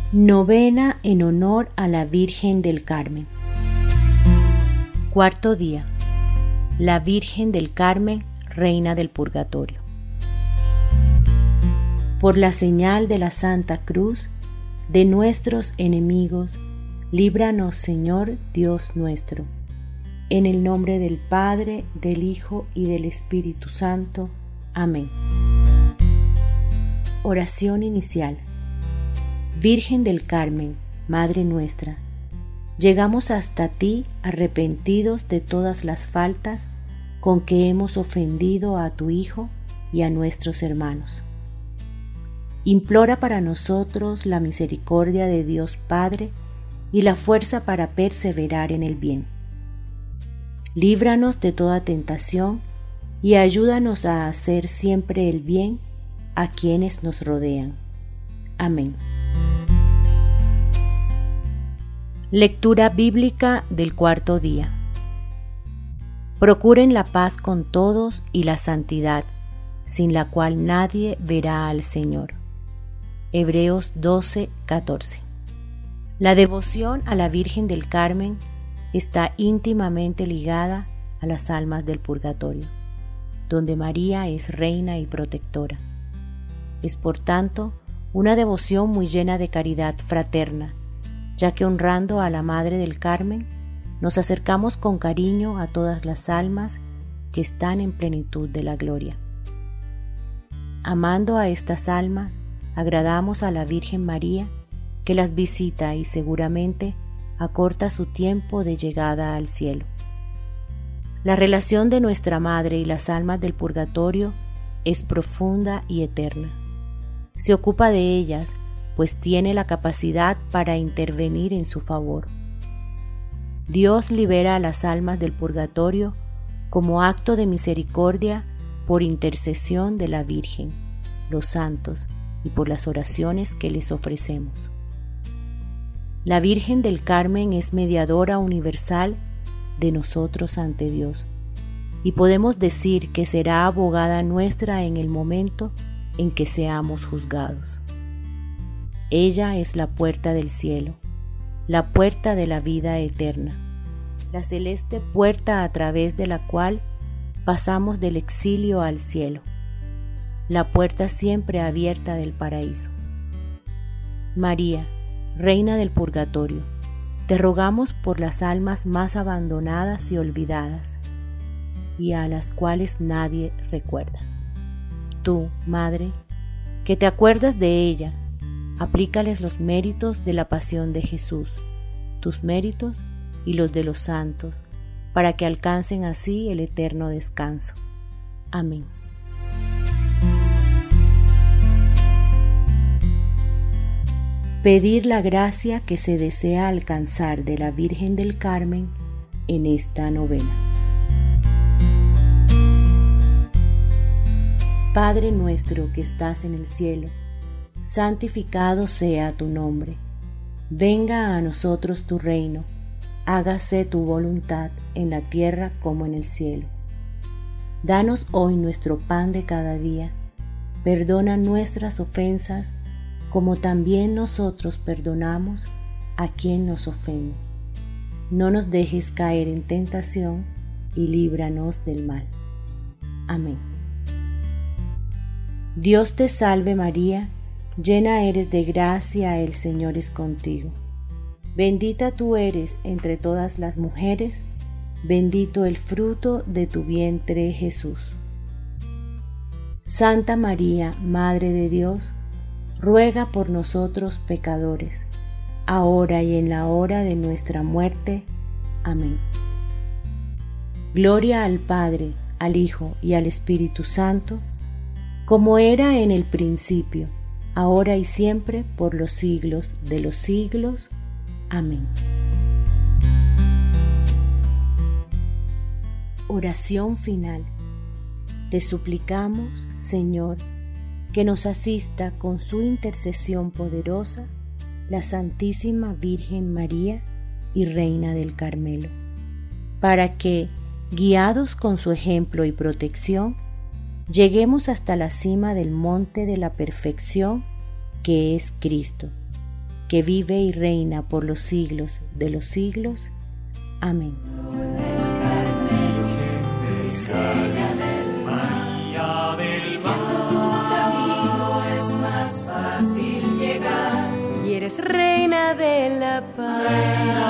Novena en honor a la Virgen del Carmen. Cuarto día. La Virgen del Carmen, Reina del Purgatorio. Por la señal de la Santa Cruz, de nuestros enemigos, líbranos, Señor Dios nuestro. En el nombre del Padre, del Hijo y del Espíritu Santo. Amén. Oración inicial. Virgen del Carmen, Madre nuestra, llegamos hasta ti arrepentidos de todas las faltas con que hemos ofendido a tu Hijo y a nuestros hermanos. Implora para nosotros la misericordia de Dios Padre y la fuerza para perseverar en el bien. Líbranos de toda tentación y ayúdanos a hacer siempre el bien a quienes nos rodean. Amén. Lectura bíblica del cuarto día. Procuren la paz con todos y la santidad, sin la cual nadie verá al Señor. Hebreos 12:14. La devoción a la Virgen del Carmen está íntimamente ligada a las almas del purgatorio, donde María es reina y protectora. Es por tanto una devoción muy llena de caridad fraterna, ya que honrando a la Madre del Carmen, nos acercamos con cariño a todas las almas que están en plenitud de la gloria. Amando a estas almas, agradamos a la Virgen María, que las visita y seguramente acorta su tiempo de llegada al cielo. La relación de nuestra Madre y las almas del purgatorio es profunda y eterna. Se ocupa de ellas, pues tiene la capacidad para intervenir en su favor. Dios libera a las almas del purgatorio como acto de misericordia por intercesión de la Virgen, los santos y por las oraciones que les ofrecemos. La Virgen del Carmen es mediadora universal de nosotros ante Dios, y podemos decir que será abogada nuestra en el momento en que seamos juzgados. Ella es la puerta del cielo, la puerta de la vida eterna, la celeste puerta a través de la cual pasamos del exilio al cielo, la puerta siempre abierta del paraíso. María, Reina del Purgatorio, te rogamos por las almas más abandonadas y olvidadas, y a las cuales nadie recuerda. Tú, Madre, que te acuerdas de ella, aplícales los méritos de la pasión de Jesús, tus méritos y los de los santos, para que alcancen así el eterno descanso. Amén. Pedir la gracia que se desea alcanzar de la Virgen del Carmen en esta novena. Padre nuestro que estás en el cielo, santificado sea tu nombre. Venga a nosotros tu reino. Hágase tu voluntad en la tierra como en el cielo. Danos hoy nuestro pan de cada día. Perdona nuestras ofensas, como también nosotros perdonamos a quien nos ofende. No nos dejes caer en tentación y líbranos del mal. Amén. Dios te salve María, llena eres de gracia, el Señor es contigo. Bendita tú eres entre todas las mujeres, bendito el fruto de tu vientre Jesús. Santa María, Madre de Dios, ruega por nosotros pecadores, ahora y en la hora de nuestra muerte. Amén. Gloria al Padre, al Hijo y al Espíritu Santo, como era en el principio, ahora y siempre, por los siglos de los siglos. Amén. Oración final. Te suplicamos, Señor, que nos asista con su intercesión poderosa la Santísima Virgen María y Reina del Carmelo, para que, guiados con su ejemplo y protección, lleguemos hasta la cima del monte de la perfección que es Cristo, que vive y reina por los siglos de los siglos. Amén. María del Mar, tu camino es más fácil llegar, y eres reina de la paz.